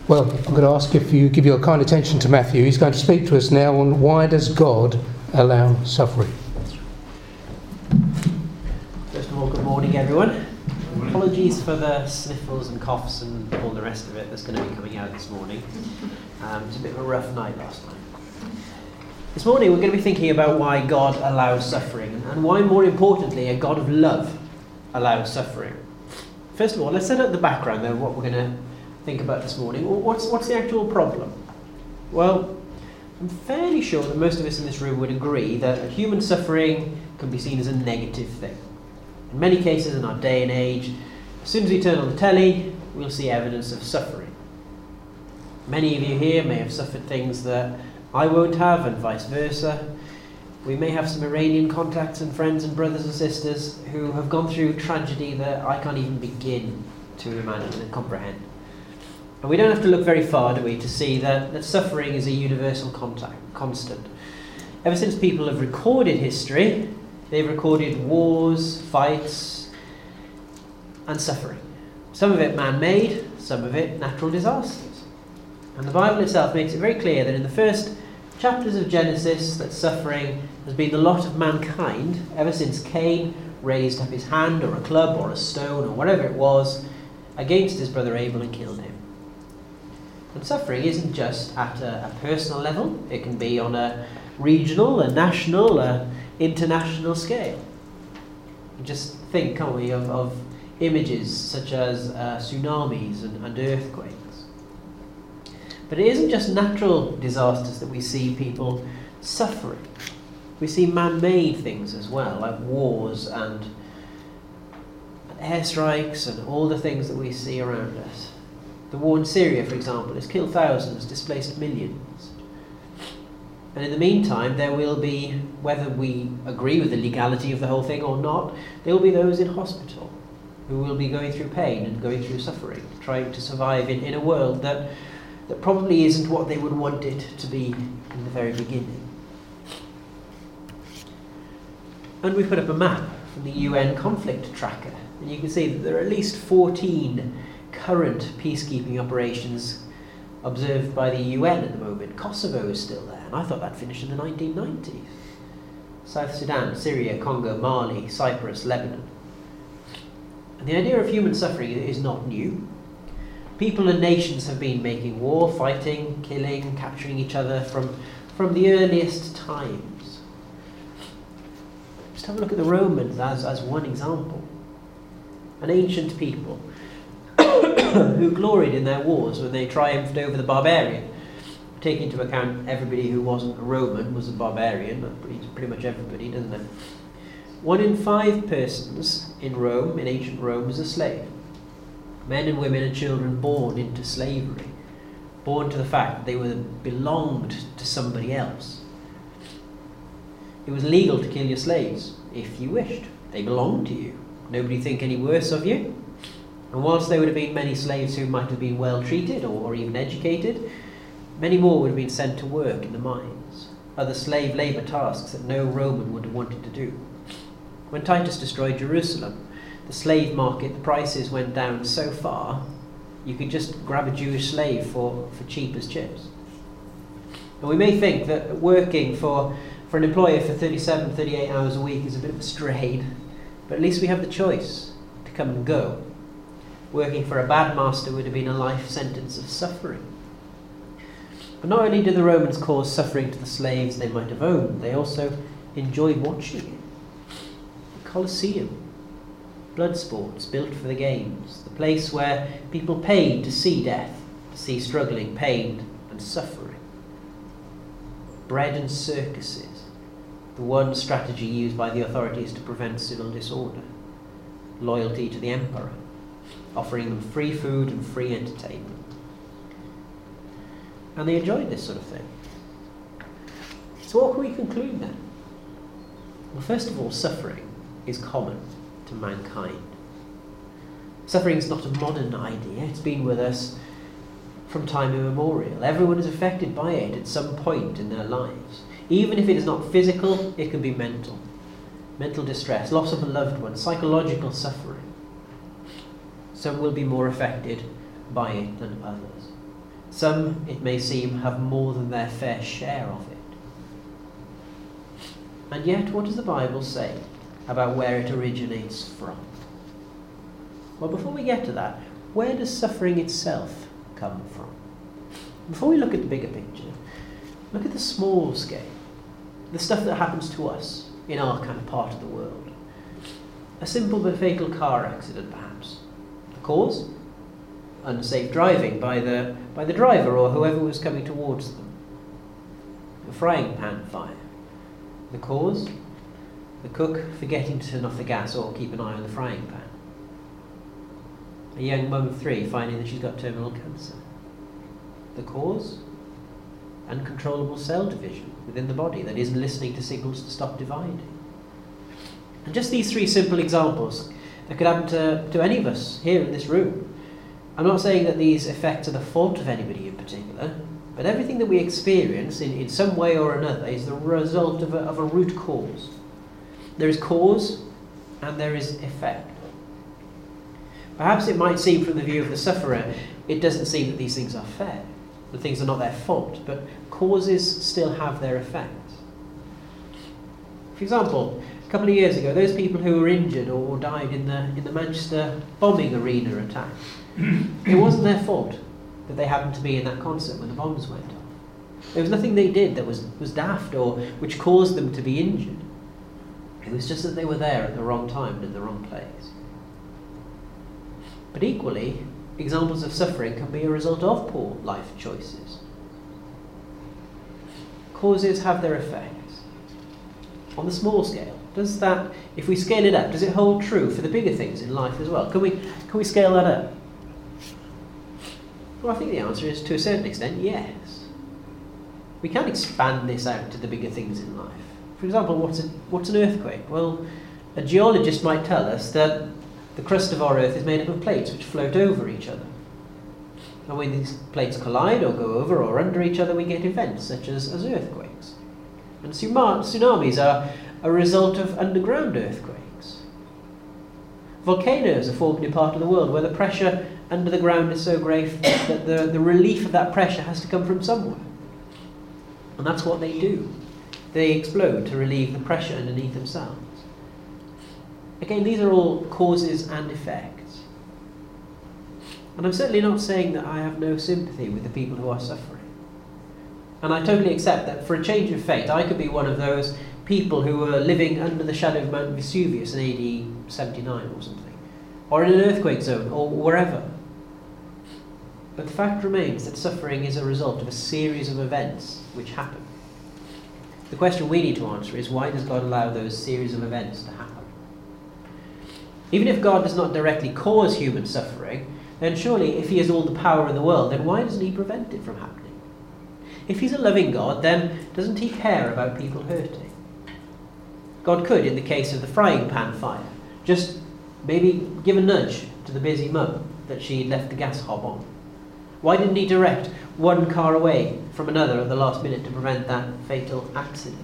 Well, I'm going to ask if you give your kind attention to Matthew. He's going to speak to us now on why does God allow suffering. First of all, good morning, everyone. Apologies for the sniffles and coughs and all the rest of it that's going to be coming out this morning. It was a bit of a rough night last night. This morning we're going to be thinking about why God allows suffering and why, more importantly, a God of love allows suffering. First of all, let's set up the background of what we're going to think about this morning. What's the actual problem? Well, I'm fairly sure that most of us in this room would agree that human suffering can be seen as a negative thing. In many cases in our day and age, as soon as we turn on the telly, we'll see evidence of suffering. Many of you here may have suffered things that I won't have, and vice versa. We may have some Iranian contacts and friends and brothers and sisters who have gone through tragedy that I can't even begin to imagine and comprehend. And we don't have to look very far, do we, to see that suffering is a universal constant. Ever since people have recorded history, they've recorded wars, fights, and suffering. Some of it man-made, some of it natural disasters. And the Bible itself makes it very clear that in the first chapters of Genesis, that suffering has been the lot of mankind ever since Cain raised up his hand or a club or a stone or whatever it was against his brother Abel and killed him. And suffering isn't just at a personal level. It can be on a regional, a national, a international scale. Just think, can't we, of images such as tsunamis and earthquakes. But it isn't just natural disasters that we see people suffering. We see man-made things as well, like wars and airstrikes and all the things that we see around us. The war in Syria, for example, has killed thousands, displaced millions. And in the meantime, there will be, whether we agree with the legality of the whole thing or not, there will be those in hospital who will be going through pain and going through suffering, trying to survive in a world that probably isn't what they would want it to be in the very beginning. And we put up a map from the UN conflict tracker, and you can see that there are at least 14 current peacekeeping operations observed by the UN at the moment. Kosovo is still there, and I thought that finished in the 1990s. South Sudan, Syria, Congo, Mali, Cyprus, Lebanon. And the idea of human suffering is not new. People and nations have been making war, fighting, killing, capturing each other from the earliest times. Just have a look at the Romans as one example. An ancient people who gloried in their wars when they triumphed over the barbarian. Taking into account everybody who wasn't a Roman was a barbarian, pretty much everybody, doesn't it? 1 in 5 persons in Rome, in ancient Rome, was a slave. Men and women and children born into slavery, born to the fact that they belonged to somebody else. It was legal to kill your slaves if you wished. They belonged to you. Nobody think any worse of you. And whilst there would have been many slaves who might have been well treated or even educated, many more would have been sent to work in the mines, other slave labour tasks that no Roman would have wanted to do. When Titus destroyed Jerusalem, the slave market, the prices went down so far, you could just grab a Jewish slave for cheap as chips. And we may think that working for an employer for 37, 38 hours a week is a bit of a strain, but at least we have the choice to come and go. Working for a bad master would have been a life sentence of suffering. But not only did the Romans cause suffering to the slaves they might have owned, they also enjoyed watching it. The Colosseum, blood sports built for the games, the place where people paid to see death, to see struggling, pain and suffering. Bread and circuses, the one strategy used by the authorities to prevent civil disorder. Loyalty to the emperor, offering them free food and free entertainment. And they enjoyed this sort of thing. So what can we conclude then? Well, first of all, suffering is common to mankind. Suffering is not a modern idea. It's been with us from time immemorial. Everyone is affected by it at some point in their lives. Even if it is not physical, it can be mental. Mental distress, loss of a loved one, psychological suffering. Some will be more affected by it than others. Some, it may seem, have more than their fair share of it. And yet, what does the Bible say about where it originates from? Well, before we get to that, where does suffering itself come from? Before we look at the bigger picture, look at the small scale, the stuff that happens to us in our kind of part of the world. A simple but fatal car accident, perhaps. The cause? Unsafe driving by the driver or whoever was coming towards them. A frying pan fire. The cause? The cook forgetting to turn off the gas or keep an eye on the frying pan. A young mum of 3 finding that she's got terminal cancer. The cause? Uncontrollable cell division within the body that isn't listening to signals to stop dividing. And just these 3 simple examples that could happen to any of us here in this room. I'm not saying that these effects are the fault of anybody in particular, but everything that we experience in some way or another is the result of a root cause. There is cause and there is effect. Perhaps it might seem from the view of the sufferer, it doesn't seem that these things are fair, that things are not their fault, but causes still have their effects. For example, a couple of years ago, those people who were injured or died in the Manchester bombing arena attack, it wasn't their fault that they happened to be in that concert when the bombs went off. There was nothing they did that was daft or which caused them to be injured. It was just that they were there at the wrong time and in the wrong place. But equally, examples of suffering can be a result of poor life choices. Causes have their effects. On the small scale, does that, if we scale it up, does it hold true for the bigger things in life as well? Can we scale that up? Well, I think the answer is, to a certain extent, yes. We can expand this out to the bigger things in life. For example, what's an earthquake? Well, a geologist might tell us that the crust of our Earth is made up of plates which float over each other. And when these plates collide or go over or under each other, we get events such as earthquakes. And tsunamis are a result of underground earthquakes. Volcanoes are formed in part of the world where the pressure under the ground is so great that the relief of that pressure has to come from somewhere. And that's what they do. They explode to relieve the pressure underneath themselves. Again, these are all causes and effects. And I'm certainly not saying that I have no sympathy with the people who are suffering. And I totally accept that for a change of fate, I could be one of those people who were living under the shadow of Mount Vesuvius in AD 79 or something. Or in an earthquake zone, or wherever. But the fact remains that suffering is a result of a series of events which happen. The question we need to answer is, why does God allow those series of events to happen? Even if God does not directly cause human suffering, then surely if he has all the power in the world, then why doesn't he prevent it from happening? If he's a loving God, then doesn't he care about people hurting? God could, in the case of the frying pan fire, just maybe give a nudge to the busy mum that she'd left the gas hob on. Why didn't he direct one car away from another at the last minute to prevent that fatal accident?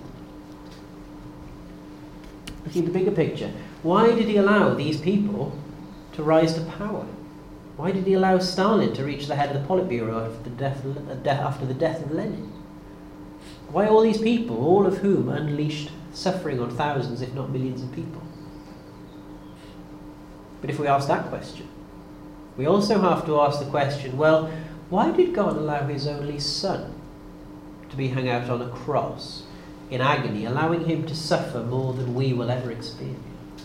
Looking at the bigger picture, why did he allow these people to rise to power? Why did he allow Stalin to reach the head of the Politburo after the death of Lenin? Why all these people, all of whom unleashed suffering on thousands, if not millions of people? But if we ask that question, we also have to ask the question, well, why did God allow his only son to be hung out on a cross in agony, allowing him to suffer more than we will ever experience?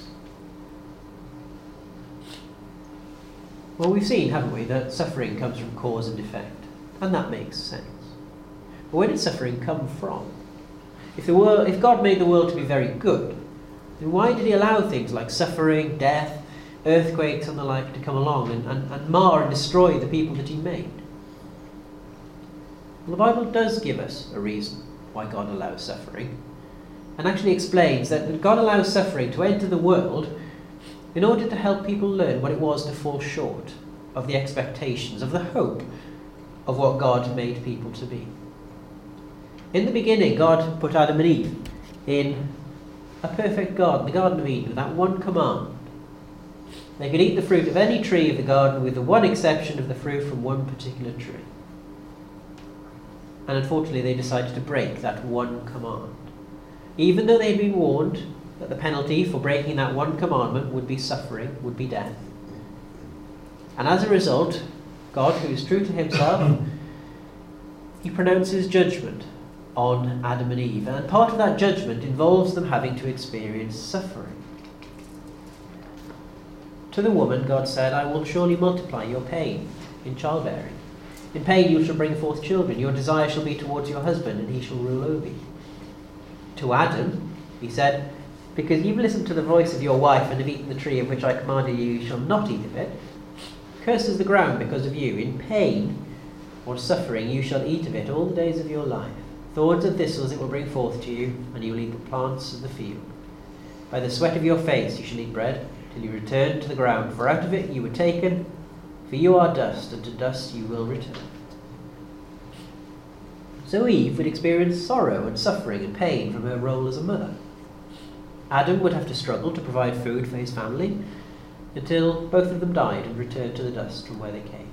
Well, we've seen, haven't we, that suffering comes from cause and effect, and that makes sense. But where did suffering come from? If God made the world to be very good, then why did he allow things like suffering, death, earthquakes and the like to come along and mar and destroy the people that he made? Well, the Bible does give us a reason why God allows suffering, and actually explains that God allows suffering to enter the world in order to help people learn what it was to fall short of the expectations, of the hope of what God made people to be. In the beginning, God put Adam and Eve in a perfect garden, the Garden of Eden, with that one command. They could eat the fruit of any tree of the garden with the one exception of the fruit from one particular tree. And unfortunately they decided to break that one command. Even though they'd been warned that the penalty for breaking that one commandment would be suffering, would be death. And as a result, God, who is true to himself, he pronounces judgment on Adam and Eve. And part of that judgment involves them having to experience suffering. To the woman, God said, I will surely multiply your pain in childbearing. In pain you shall bring forth children. Your desire shall be towards your husband, and he shall rule over you. To Adam, he said, because you've listened to the voice of your wife and have eaten the tree of which I commanded you, you shall not eat of it. Cursed is the ground because of you. In pain or suffering you shall eat of it all the days of your life. Thorns and thistles it will bring forth to you, and you will eat the plants of the field. By the sweat of your face you shall eat bread, till you return to the ground, for out of it you were taken, for you are dust, and to dust you will return. So Eve would experience sorrow and suffering and pain from her role as a mother. Adam would have to struggle to provide food for his family, until both of them died and returned to the dust from where they came.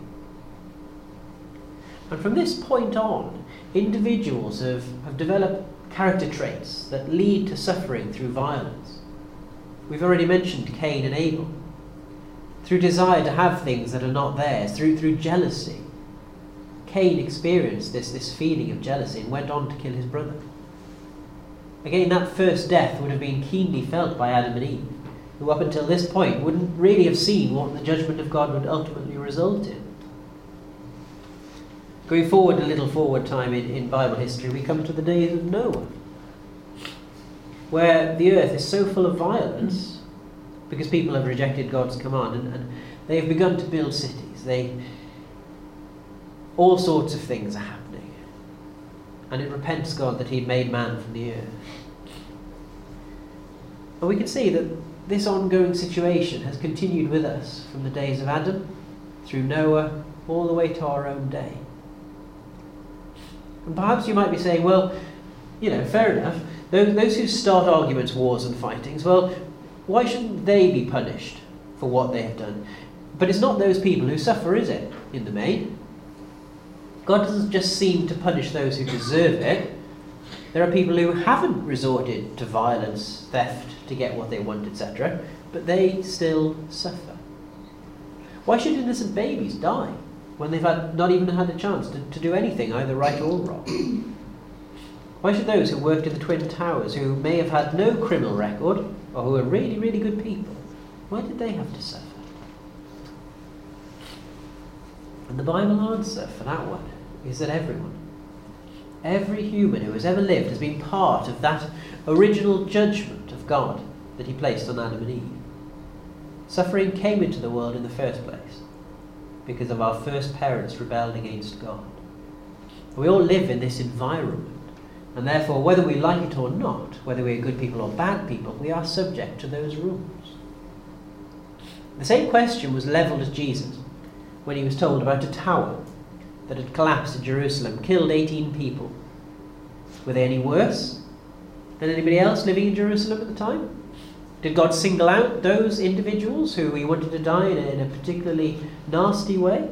And from this point on, individuals have developed character traits that lead to suffering through violence. We've already mentioned Cain and Abel. Through desire to have things that are not theirs, through jealousy. Cain experienced this feeling of jealousy and went on to kill his brother. Again, that first death would have been keenly felt by Adam and Eve, who up until this point wouldn't really have seen what the judgment of God would ultimately result in. Going forward a little forward time in Bible history, we come to the days of Noah, where the earth is so full of violence because people have rejected God's command, and they have begun to build cities. All sorts of things are happening, and it repents God that he made man from the earth. And we can see that this ongoing situation has continued with us from the days of Adam through Noah all the way to our own day. And perhaps you might be saying, well, fair enough. Those who start arguments, wars and fightings, well, why shouldn't they be punished for what they have done? But it's not those people who suffer, is it, in the main? God doesn't just seem to punish those who deserve it. There are people who haven't resorted to violence, theft, to get what they want, etc., but they still suffer. Why should innocent babies die when they've not even had a chance to do anything, either right or wrong? Why should those who worked in the Twin Towers, who may have had no criminal record, or who are really, really good people, why did they have to suffer? And the Bible answer for that one is that every human who has ever lived has been part of that original judgment of God that he placed on Adam and Eve. Suffering came into the world in the first place because of our first parents rebelled against God. We all live in this environment, and therefore, whether we like it or not, whether we're good people or bad people, we are subject to those rules. The same question was levelled at Jesus when he was told about a tower that had collapsed in Jerusalem, killed 18 people. Were they any worse than anybody else living in Jerusalem at the time? Did God single out those individuals who he wanted to die in a particularly nasty way?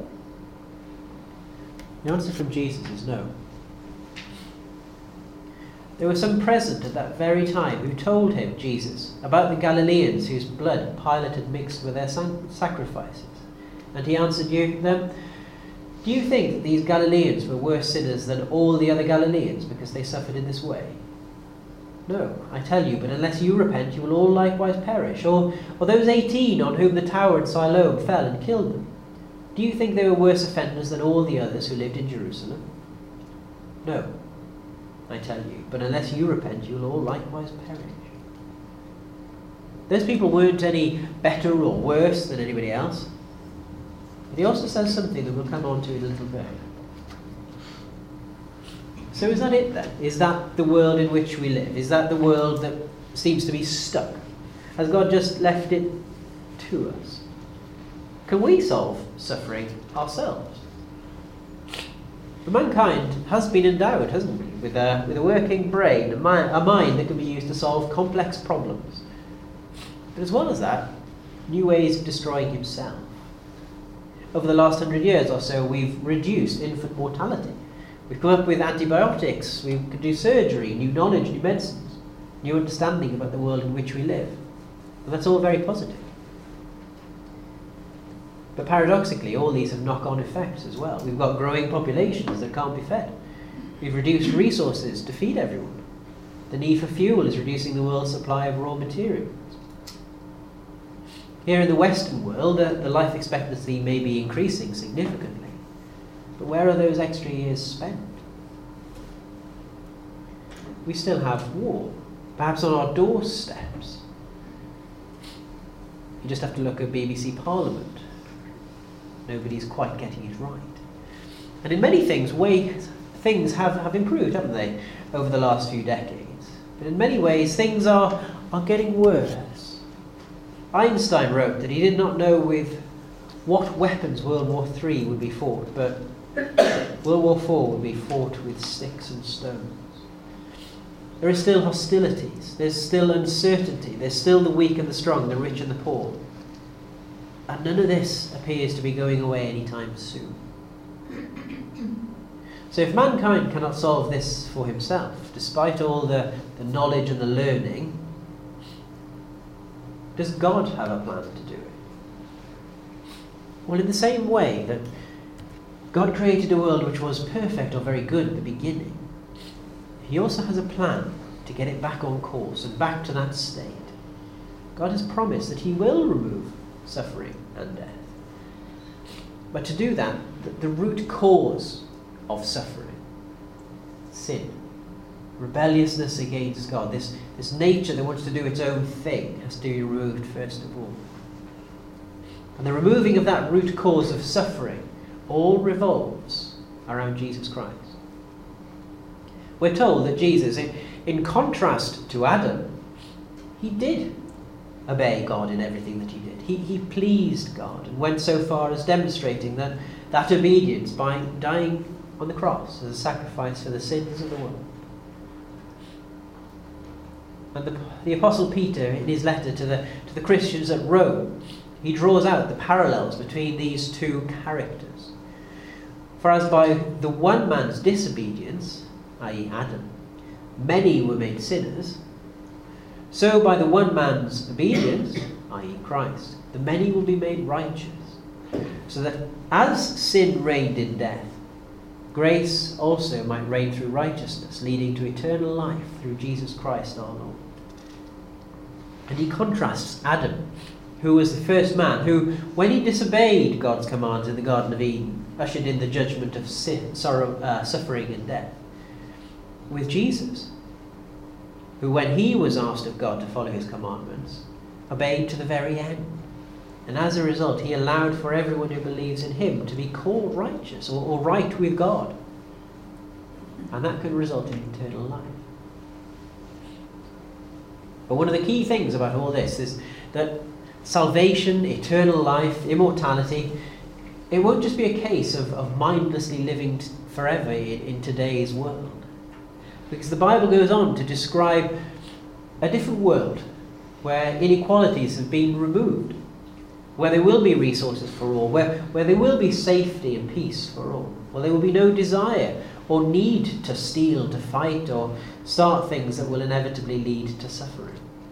The answer from Jesus is no. There were some present at that very time who told him, Jesus, about the Galileans whose blood Pilate had mixed with their sacrifices. And he answered them, do you think that these Galileans were worse sinners than all the other Galileans because they suffered in this way? No, I tell you, but unless you repent, you will all likewise perish. Or those 18 on whom the tower in Siloam fell and killed them, do you think they were worse offenders than all the others who lived in Jerusalem? No, I tell you, but unless you repent, you will all likewise perish. Those people weren't any better or worse than anybody else. But he also says something that we'll come on to in a little bit. So is that it then? Is that the world in which we live? Is that the world that seems to be stuck? Has God just left it to us? Can we solve suffering ourselves? Mankind has been endowed, hasn't we, with a working brain, a mind that can be used to solve complex problems. But as well as that, new ways of destroying himself. Over the last 100 years or so, we've reduced infant mortality. We've come up with antibiotics, we can do surgery, new knowledge, new medicines, new understanding about the world in which we live. And that's all very positive. But paradoxically, all these have knock-on effects as well. We've got growing populations that can't be fed. We've reduced resources to feed everyone. The need for fuel is reducing the world's supply of raw materials. Here in the Western world, the life expectancy may be increasing significantly. But where are those extra years spent? We still have war, perhaps on our doorsteps. You just have to look at BBC Parliament. Nobody's quite getting it right. And in many things, things have improved, haven't they, over the last few decades. But in many ways, things are getting worse. Einstein wrote that he did not know with what weapons World War III would be fought, but World War IV would be fought with sticks and stones. There are still hostilities, there's still uncertainty, there's still the weak and the strong, the rich and the poor. And none of this appears to be going away anytime soon. So if mankind cannot solve this for himself, despite all the knowledge and the learning, does God have a plan to do it? Well, in the same way that God created a world which was perfect or very good at the beginning, he also has a plan to get it back on course and back to that state. God has promised that he will remove suffering and death. But to do that, the root cause of suffering, sin, rebelliousness against God, this nature that wants to do its own thing, has to be removed first of all. And the removing of that root cause of suffering all revolves around Jesus Christ. We're told that Jesus, in contrast to Adam, he did obey God in everything that he did. He pleased God and went so far as demonstrating that obedience by dying on the cross as a sacrifice for the sins of the world. And the Apostle Peter, in his letter to the Christians at Rome, he draws out the parallels between these two characters. For as by the one man's disobedience, i.e. Adam, many were made sinners, so by the one man's obedience, i.e. Christ, the many will be made righteous. So that as sin reigned in death, grace also might reign through righteousness, leading to eternal life through Jesus Christ our Lord. And he contrasts Adam, who was the first man, who, when he disobeyed God's commands in the Garden of Eden, ushered in the judgment of sin, sorrow, suffering and death, with Jesus, who, when he was asked of God to follow his commandments, obeyed to the very end. And as a result, he allowed for everyone who believes in him to be called righteous or right with God. And that could result in eternal life. But one of the key things about all this is that salvation, eternal life, immortality, it won't just be a case of mindlessly living forever in today's world. Because the Bible goes on to describe a different world where inequalities have been removed, where there will be resources for all, where there will be safety and peace for all, where there will be no desire or need to steal, to fight, or start things that will inevitably lead to suffering.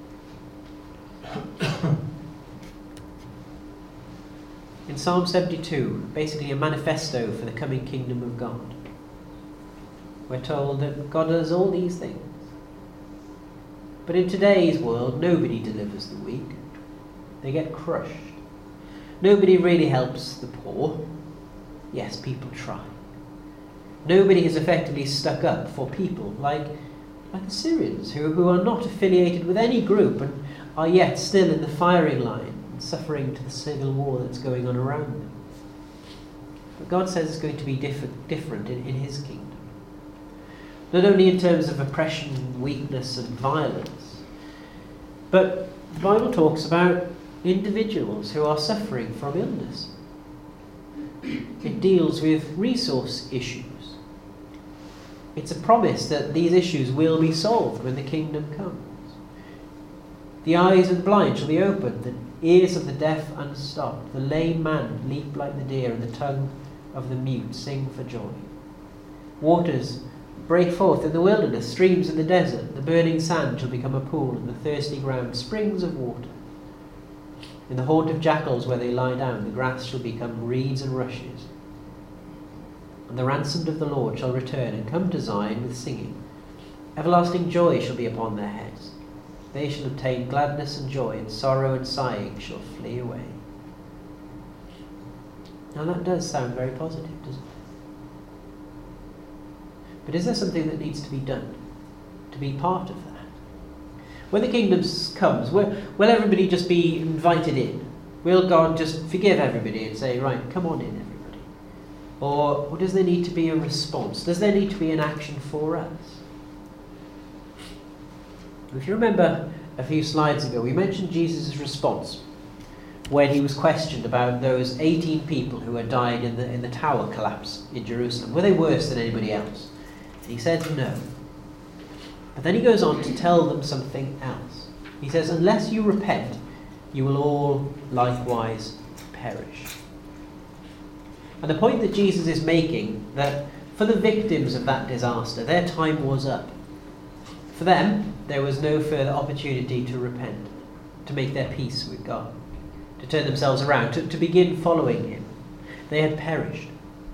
In Psalm 72, basically a manifesto for the coming kingdom of God, we're told that God does all these things. But in today's world, nobody delivers the weak. They get crushed. Nobody really helps the poor. Yes, people try. Nobody has effectively stuck up for people like the Syrians, who are not affiliated with any group and are yet still in the firing line and suffering to the civil war that's going on around them. But God says it's going to be different in his kingdom. Not only in terms of oppression, weakness and violence, but the Bible talks about individuals who are suffering from illness. It deals with resource issues. It's a promise that these issues will be solved when the kingdom comes. The eyes of the blind shall be opened, the ears of the deaf unstopped, the lame man leap like the deer, and the tongue of the mute sing for joy. Waters break forth in the wilderness, streams in the desert. The burning sand shall become a pool, and the thirsty ground springs of water. In the haunt of jackals where they lie down, the grass shall become reeds and rushes. And the ransomed of the Lord shall return and come to Zion with singing. Everlasting joy shall be upon their heads. They shall obtain gladness and joy, and sorrow and sighing shall flee away. Now that does sound very positive, doesn't it? But is there something that needs to be done to be part of that? When the kingdom comes, will everybody just be invited in? Will God just forgive everybody and say, right, come on in, everybody? Or does there need to be a response? Does there need to be an action for us? If you remember a few slides ago, we mentioned Jesus' response when he was questioned about those 18 people who had died in the tower collapse in Jerusalem. Were they worse than anybody else? And he said no. But then he goes on to tell them something else. He says, unless you repent, you will all likewise perish. And the point that Jesus is making, that for the victims of that disaster, their time was up. For them, there was no further opportunity to repent, to make their peace with God, to turn themselves around, to begin following him. They had perished.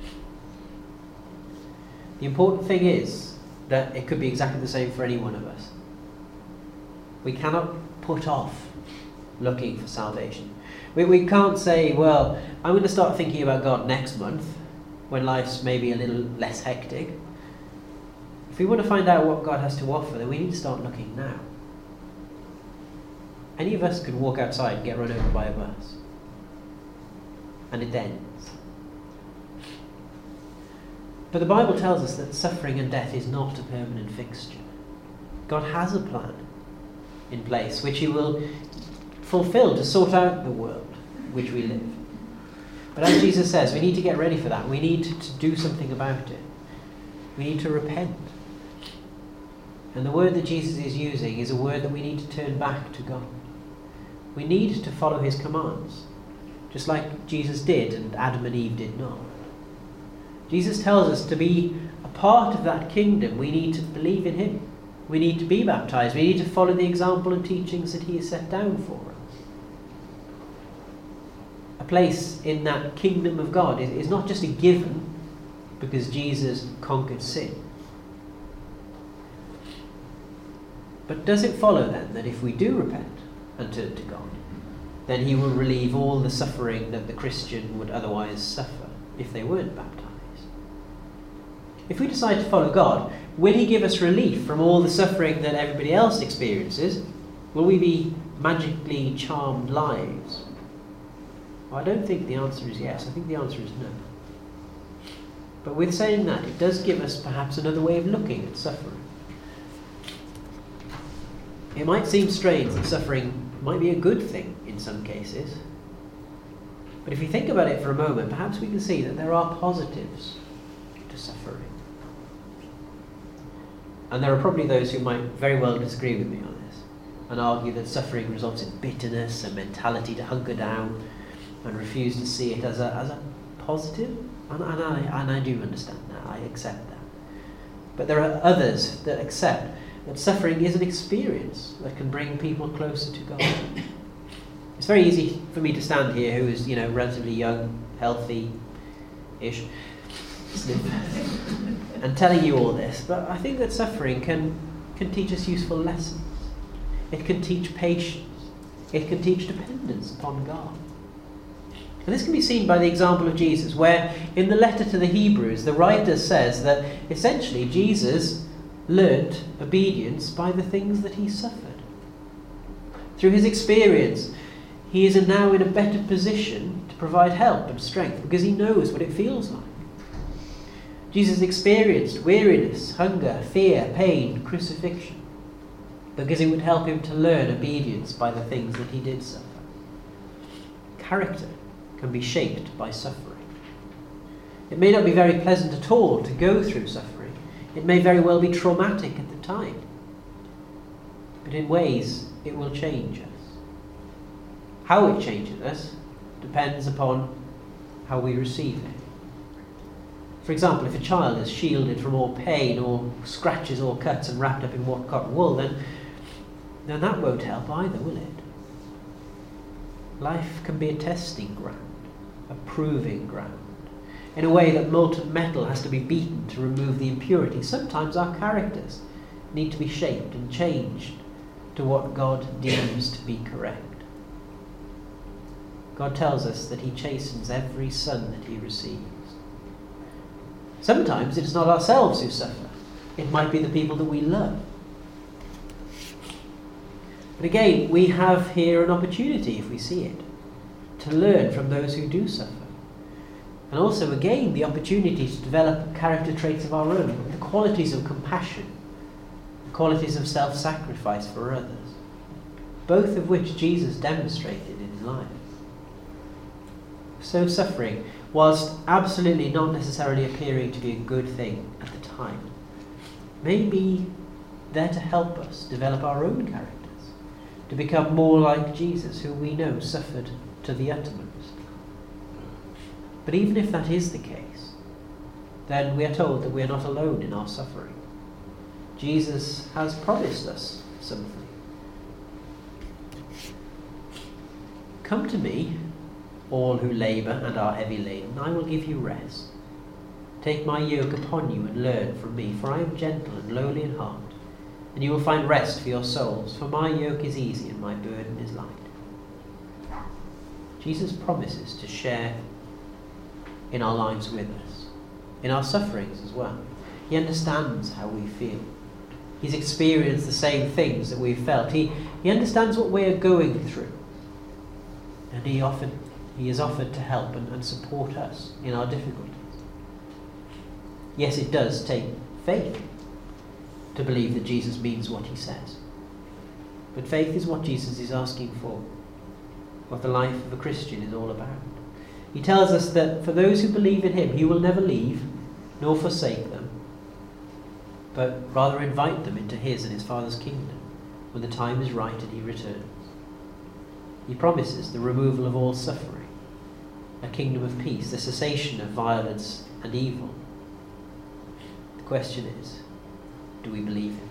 The important thing is that it could be exactly the same for any one of us. We cannot put off looking for salvation. We can't say, well, I'm going to start thinking about God next month, when life's maybe a little less hectic. If we want to find out what God has to offer, then we need to start looking now. Any of us could walk outside and get run over by a bus. And it ends. But the Bible tells us that suffering and death is not a permanent fixture. God has a plan in place which he will fulfill to sort out the world which we live. But as Jesus says, we need to get ready for that. We need to do something about it. We need to repent. And the word that Jesus is using is a word that we need to turn back to God. We need to follow his commands, just like Jesus did and Adam and Eve did not. Jesus tells us to be a part of that kingdom. We need to believe in him. We need to be baptized. We need to follow the example and teachings that he has set down for us. A place in that kingdom of God is not just a given because Jesus conquered sin. But does it follow then that if we do repent and turn to God, then he will relieve all the suffering that the Christian would otherwise suffer if they weren't baptized? If we decide to follow God, will he give us relief from all the suffering that everybody else experiences? Will we be magically charmed lives? Well, I don't think the answer is yes. I think the answer is no. But with saying that, it does give us perhaps another way of looking at suffering. It might seem strange that suffering might be a good thing in some cases. But if we think about it for a moment, perhaps we can see that there are positives to suffering. And there are probably those who might very well disagree with me on this and argue that suffering results in bitterness, a mentality to hunker down and refuse to see it as a positive. And I do understand that. I accept that. But there are others that accept that suffering is an experience that can bring people closer to God. It's very easy for me to stand here, who is, relatively young, healthy-ish, and telling you all this, but I think that suffering can teach us useful lessons. It can teach patience. It can teach dependence upon God. And this can be seen by the example of Jesus, where in the letter to the Hebrews, the writer says that essentially Jesus learnt obedience by the things that he suffered. Through his experience, he is now in a better position to provide help and strength because he knows what it feels like. Jesus experienced weariness, hunger, fear, pain, crucifixion, because it would help him to learn obedience by the things that he did suffer. Character can be shaped by suffering. It may not be very pleasant at all to go through suffering. It may very well be traumatic at the time. But in ways, it will change us. How it changes us depends upon how we receive it. For example, if a child is shielded from all pain or scratches or cuts and wrapped up in what cotton wool, then that won't help either, will it? Life can be a testing ground, a proving ground. In a way that molten metal has to be beaten to remove the impurity, sometimes our characters need to be shaped and changed to what God deems to be correct. God tells us that he chastens every son that he receives. Sometimes it is not ourselves who suffer. It might be the people that we love. But again, we have here an opportunity, if we see it, to learn from those who do suffer. And also, again, the opportunity to develop character traits of our own, the qualities of compassion, the qualities of self-sacrifice for others, both of which Jesus demonstrated in his life. So suffering, whilst absolutely not necessarily appearing to be a good thing at the time, may be there to help us develop our own characters, to become more like Jesus, who we know suffered to the uttermost. But even if that is the case, then we are told that we are not alone in our suffering. Jesus has promised us something. Come to me, all who labour and are heavy laden, I will give you rest. Take my yoke upon you and learn from me, for I am gentle and lowly in heart, and you will find rest for your souls, for my yoke is easy and my burden is light. Jesus promises to share in our lives with us, in our sufferings as well. He understands how we feel. He's experienced the same things that we've felt. He understands what we're going through, and he has offered to help and support us in our difficulties. Yes, it does take faith to believe that Jesus means what he says. But faith is what Jesus is asking for, what the life of a Christian is all about. He tells us that for those who believe in him, he will never leave nor forsake them, but rather invite them into his and his Father's kingdom when the time is right and he returns. He promises the removal of all suffering, a kingdom of peace, the cessation of violence and evil. The question is, do we believe him?